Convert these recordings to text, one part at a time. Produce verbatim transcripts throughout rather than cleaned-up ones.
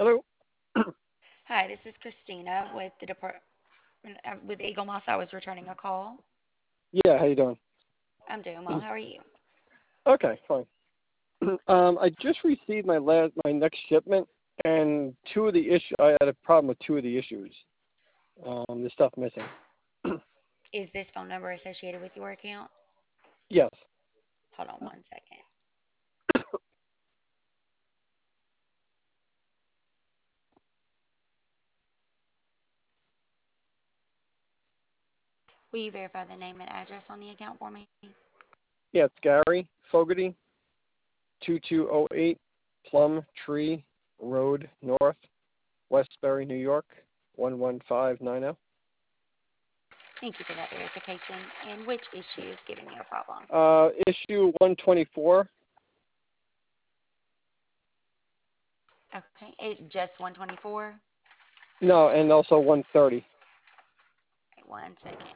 Hello. Hi, this is Christina with the department uh, with Eagle Moss. I was returning a call. Yeah, how you doing? I'm doing well. How are you? Okay, fine. Um, I just received my last my next shipment, and two of the issue I had a problem with two of the issues. Um, the stuff missing. Is this phone number associated with your account? Yes. Hold on one second. Will you verify the name and address on the account for me? Yeah, it's Gary Fogarty, two two zero eight Plum Tree Road North, Westbury, New York, one one five nine zero. Thank you for that verification. And which issue is giving you a problem? Uh, issue one twenty four. Okay, it's just one twenty-four. No, and also one thirty. Wait one second.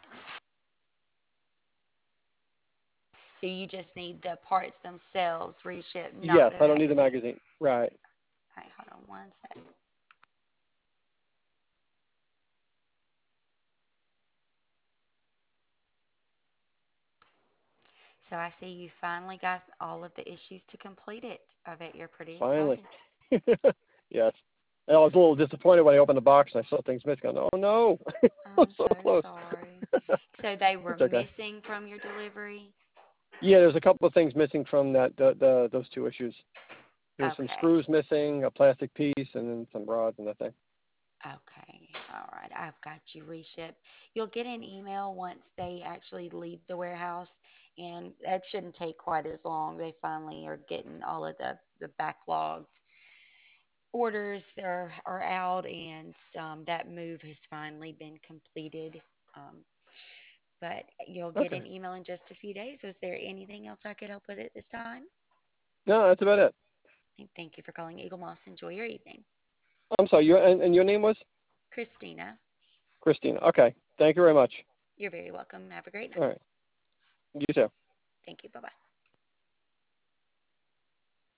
So you just need the parts themselves reshipped, not Yes, the I don't need the magazine. magazine. Right. All right, hold on one second. So I see you finally got all of the issues to complete it. I bet you're pretty Finally. excited. Yes. And I was a little disappointed when I opened the box and I saw things missing. Oh no, I'm I'm so so close. sorry. So they were It's okay. missing from your delivery? Yeah, there's a couple of things missing from that the, the those two issues. There's some Okay. screws missing, a plastic piece, and then some rods and that thing. Okay. All right. I've got you reshipped. You'll get an email once they actually leave the warehouse, and that shouldn't take quite as long. They finally are getting all of the, the backlogged orders are, are out, and um, that move has finally been completed. Um, but you'll get Okay. an email in just a few days. Was there anything else I could help with at this time? No, that's about it. Thank you for calling Eagle Moss. Enjoy your evening. I'm sorry. Your and, and your name was Christina, Christina. Okay. Thank you very much. you're very welcome. Have a great night. All right. You too. Thank you. Bye bye.